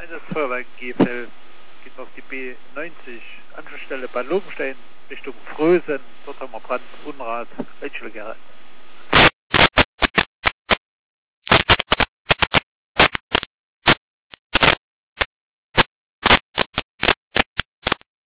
Das Feuerwerk GFL geht auf die B90, Anschlussstelle bei Lobenstein, Richtung Frösen. Dort haben wir Brand, Unrat, Rätschelgerät.